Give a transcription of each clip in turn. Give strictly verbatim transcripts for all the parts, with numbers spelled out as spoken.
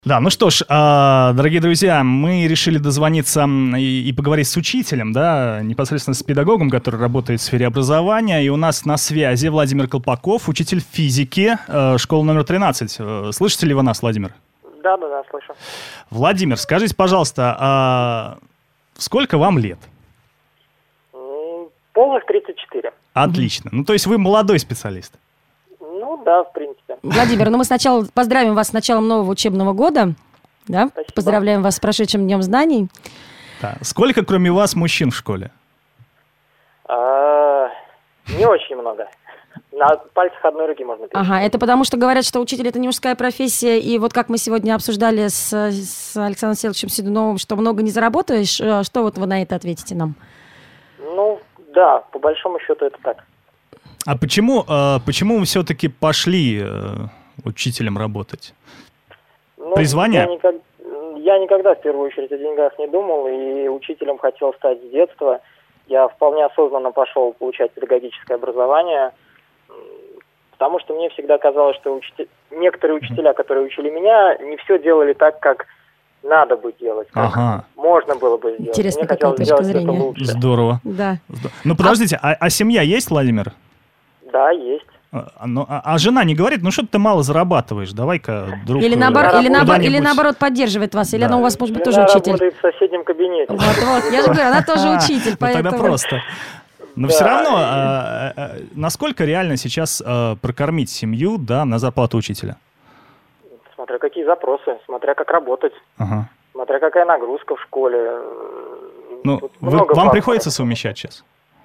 Да, ну что ж, дорогие друзья, мы решили дозвониться и, и поговорить с учителем, да, непосредственно с педагогом, который работает в сфере образования. И у нас на связи Владимир Колпаков, учитель физики, школа номер тринадцать. Слышите ли вы нас, Владимир? Да, да, да, слышу. Владимир, скажите, пожалуйста, а сколько вам лет? Полных тридцать четыре. Отлично. Ну, то есть вы молодой специалист. Ну, да, в принципе. Владимир, ну мы сначала поздравим вас с началом нового учебного года. Да? Спасибо. Поздравляем вас с прошедшим Днем знаний. Да. Сколько, кроме вас, мужчин в школе? А, не очень много. На пальцах одной руки можно перечислить. Ага, это потому что говорят, что учитель — это не мужская профессия, и вот как мы сегодня обсуждали с, с Александром Селовичем Седуновым, что много не заработаешь, что вот вы на это ответите нам? Ну, да, по большому счету это так. А почему, э, почему вы все-таки пошли э, учителем работать? Ну, Призвание? Я, никак, я никогда в первую очередь о деньгах не думал, и учителем хотел стать с детства. Я вполне осознанно пошел получать педагогическое образование, потому что мне всегда казалось, что учитель... некоторые учителя, которые учили меня, не все делали так, как надо бы делать, как ага. можно было бы сделать. Интересная мне хотелось точка сделать зрения. это лучше. Здорово. Да. Здорово. Ну, подождите, а, а семья есть, Владимир? Да, есть. А, ну, а, а жена не говорит, ну что ты мало зарабатываешь, давай-ка, друг... Или, наоборот, или, наоборот, или куда-нибудь- наоборот поддерживает вас, или Да. она у вас, может быть, тоже Жена учитель. работает в соседнем кабинете. Вот, вот, я же говорю, она тоже А, учитель, ну поэтому... тогда просто. Но Да. все равно, а, а, насколько реально сейчас а, прокормить семью, да, на зарплату учителя? Смотря какие запросы, смотря как работать, Ага. смотря какая нагрузка в школе. Ну, Тут вы- много вам факторов. приходится совмещать сейчас?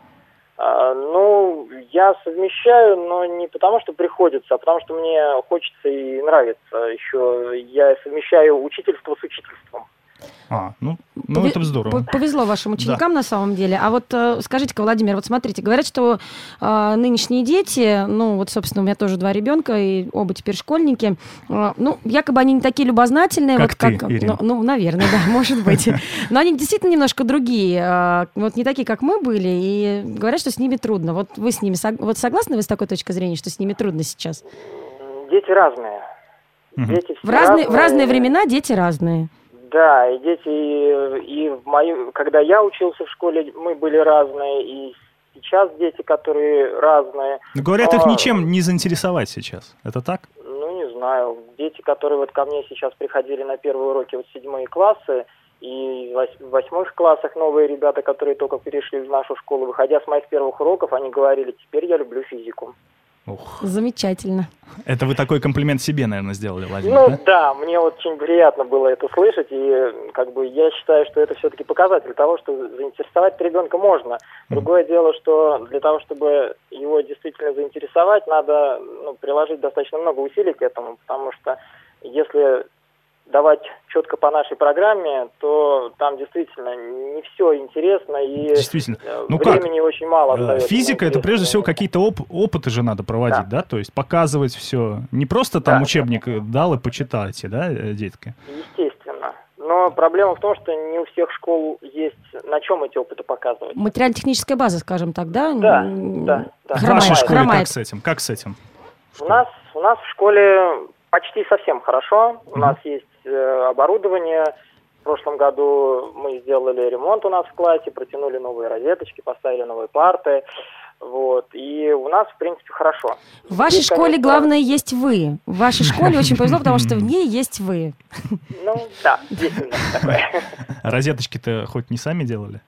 А, ну, я совмещаю, но не потому, что приходится, а потому, что мне хочется и нравится. Еще я совмещаю учительство с учительством. А, ну, ну Пове- это здорово. по- Повезло вашим ученикам на самом деле. А вот э, скажите-ка, Владимир, вот смотрите, говорят, что э, нынешние дети, ну вот, собственно, у меня тоже два ребенка, и оба теперь школьники, э, ну, якобы они не такие любознательные. Как вот ты, как, Ирина. ну, ну, наверное, да, может быть. Но они действительно немножко другие, э, вот не такие, как мы были, и говорят, что с ними трудно. Вот вы с ними, сог- вот согласны вы с такой точкой зрения, что с ними трудно сейчас? Дети разные. Мгм. Дети В все разные, в разные времена дети разные. Да, и дети, и, и в мою, когда я учился в школе, мы были разные, и сейчас дети, которые разные. Ну, говорят, их Но, ничем не заинтересовать сейчас. Это так? Ну, не знаю. Дети, которые вот ко мне сейчас приходили на первые уроки, вот седьмые классы, и в вось- в восьмых классах новые ребята, которые только перешли в нашу школу, выходя с моих первых уроков, они говорили: теперь я люблю физику. Ух. Замечательно. Это вы такой комплимент себе, наверное, сделали, Владимир, Ну да? да, мне очень приятно было это слышать, и как бы я считаю, что это все-таки показатель того, что заинтересовать ребенка можно. Другое дело, что для того, чтобы его действительно заинтересовать, надо ну, приложить достаточно много усилий к этому, потому что если давать четко по нашей программе, то там действительно не все интересно, и Действительно. э, Ну как? времени очень мало Э, остается. Физика — это прежде всего какие-то оп- опыты же надо проводить, да. Да. То есть показывать все. Не просто там Да. учебник дал и почитайте, да, э, детки? Естественно. Но проблема в том, что не у всех школ есть на чем эти опыты показывать. Материально-техническая база, скажем так, да? Да, М, да, да. В Хромает, вашей школе хромает. как с этим? Как с этим? У нас, у нас в школе почти совсем хорошо. У Мгм. нас есть э, оборудование. В прошлом году мы сделали ремонт у нас в классе, протянули новые розеточки, поставили новые парты. Вот. И у нас, в принципе, хорошо. В вашей Здесь, школе конечно, главное есть вы. В вашей школе очень повезло, потому что в ней есть вы. Ну, да, есть немного такое. Розеточки-то хоть не сами делали?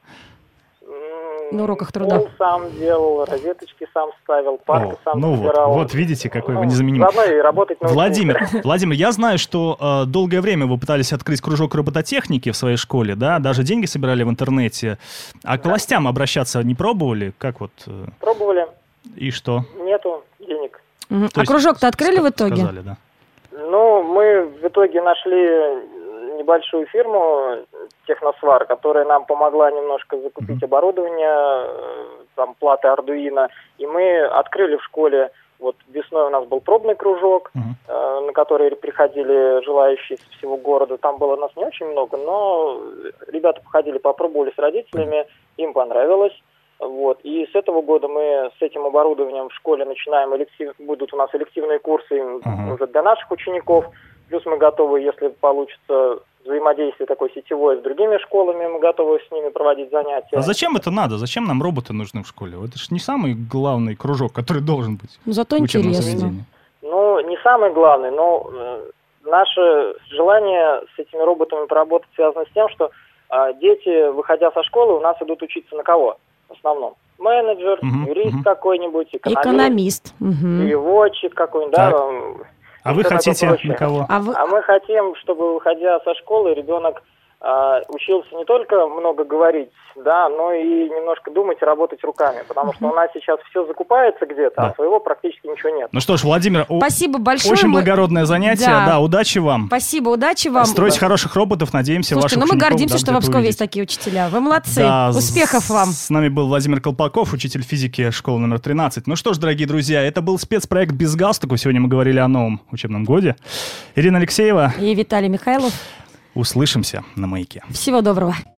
На уроках труда. Пол сам делал, розеточки сам ставил, парты О, сам ну вот, собирал. вот видите, какой вы Ну, незаменимый. заодно и работать научился. Владимир, Владимир, я знаю, что э, долгое время вы пытались открыть кружок робототехники в своей школе, да, даже деньги собирали в интернете. А к властям обращаться не пробовали? Как вот? э, Пробовали, и что? нету денег. Мгм. То А есть кружок-то открыли ска- в итоге? Сказали, да. Ну, мы в итоге нашли небольшую фирму Техносвар, которая нам помогла немножко закупить Мгм. оборудование, э, там платы Ардуино, и мы открыли в школе. Вот весной у нас был пробный кружок, Мгм. э, на который приходили желающие из всего города. Там было нас не очень много, но ребята походили, попробовали с родителями, им понравилось. Вот. И с этого года мы с этим оборудованием в школе начинаем, электив... будут у нас элективные курсы Ага. уже для наших учеников. Плюс мы готовы, если получится взаимодействие такое сетевое с другими школами, мы готовы с ними проводить занятия. А зачем это надо? Зачем нам роботы нужны в школе? Это же не самый главный кружок, который должен быть. Ну, зато в учебном интересно. заведении. Ну, не самый главный, но э, наше желание с этими роботами поработать связано с тем, что э, дети, выходя со школы, у нас идут учиться на кого в основном? Менеджер, Мгм, юрист мгм. какой-нибудь, экономист, Экономист. Мгм. переводчик какой-нибудь, да. Так. там, А и вы всё такое хотите прочее. на кого? А вы... А мы хотим, чтобы, выходя со школы, ребенок а, учился не только много говорить, да, но и немножко думать и работать руками, потому что у нас сейчас все закупается где-то, Да. а своего практически ничего нет. Ну что ж, Владимир, о- Спасибо большое. очень Мы- благородное занятие. Да. Да, удачи вам. Спасибо, удачи вам. Строить хороших роботов, надеемся, Слушайте, ваших ну мы учеников, гордимся, да, что в где-то Обскове есть увидеть. такие учителя. Вы молодцы. Да, Успехов с- вам. С нами был Владимир Колпаков, учитель физики школы номер тринадцать. Ну что ж, дорогие друзья, это был спецпроект «Без галстуков». Сегодня мы говорили о новом учебном годе. Ирина Алексеева, И Виталий Михайлов. услышимся на «Маяке». Всего доброго.